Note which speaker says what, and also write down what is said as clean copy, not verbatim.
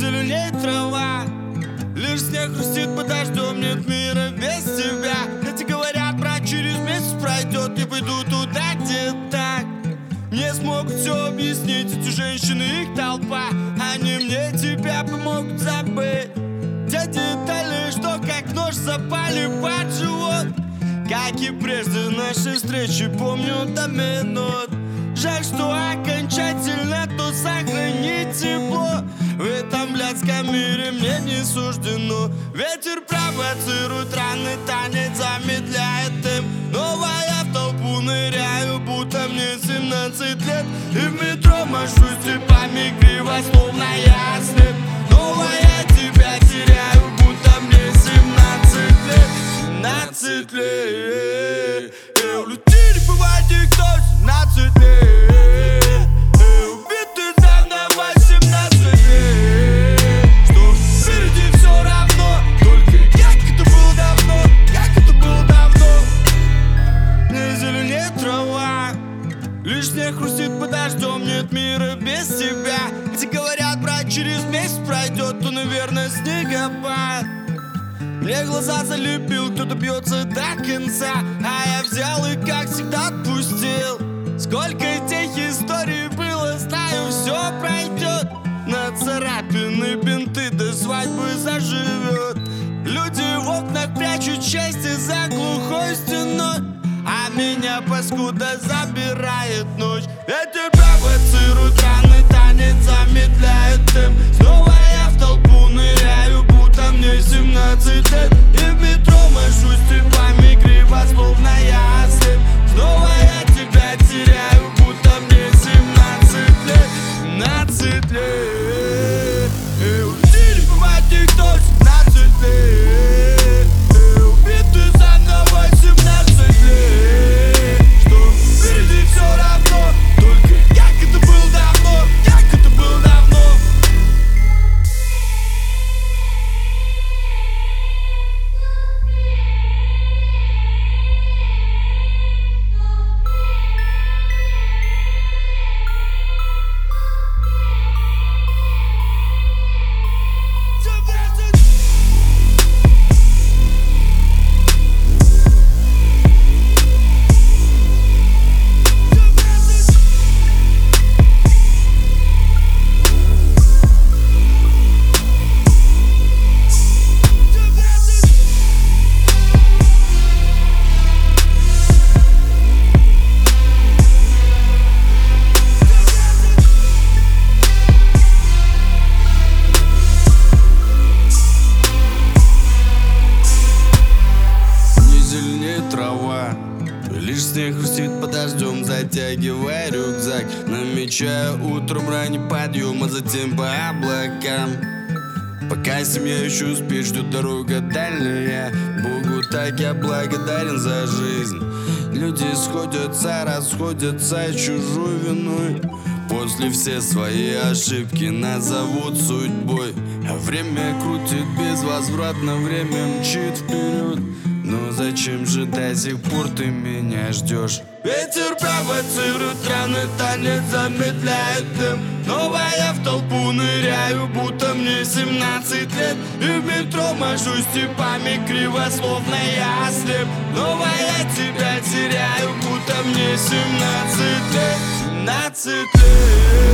Speaker 1: зеленеет трава, лишь снег хрустит под дождем, нет мира без тебя. Эти говорят, брат, через месяц пройдет, я пойду туда, где так. Мне смогут все объяснить, эти женщины, их толпа. Они мне тебя помогут забыть те детали, что как нож запали под живот. Как и прежде нашей встречи, помню до минут. Жаль, что окончательно то сохранить тепло. В этом блядском мире мне не суждено. Ветер провоцирует, раны танец замедляет им. Снова я в толпу ныряю, будто мне 17 лет. И в метро машусь типами криво, словно я слеп. Снова я тебя теряю, будто мне 17 лет. 17 лет. Улетели по воде, кто 17 лет. Убитый заново 17 лет. Что впереди все равно, только как это было давно, как это было давно. Не зеленеет трава, лишь снег хрустит под дождем, нет мира без тебя. Эти говорят, брат, через месяц пройдет, то, наверное, снегопад. Мне глаза залепил, кто-то бьется до конца, а я взял и, как всегда, отпустил. Сколько тех историй было, знаю, все пройдет. На царапины бинты до свадьбы заживет. Люди в окнах прячут счастье за глухой стеной, а меня, паскуда, забирает ночь. Ветер провоцирует, раны танец замедляет темп. Снова я в толпу ныряю, будто мне 17 лет. И в метро машусь типами криво, словно я слеп. Снова я тебя теряю, будто мне 17 лет. 17 лет. И улетели по воде, кто 17 лет. И убитый заново 17 лет. Что впереди все равно, только как это было давно, как это было давно. Трава, лишь снег хрустит под дождем, затягивая рюкзак, намечая утром ранний подъем, а затем по облакам. Пока семья еще успеет, ждет дорога дальняя. Богу так я благодарен за жизнь. Люди сходятся, расходятся чужой виной. После все свои ошибки назовут судьбой. А время крутит безвозвратно, время мчит вперед. Но зачем же до сих пор ты меня ждешь? Ветер провоцирует, раны танец замедляет темп. Снова я в толпу ныряю, будто мне 17 лет. И в метро машусь типами криво, словно я слеп. Снова я тебя теряю, будто мне 17 лет. 17 лет.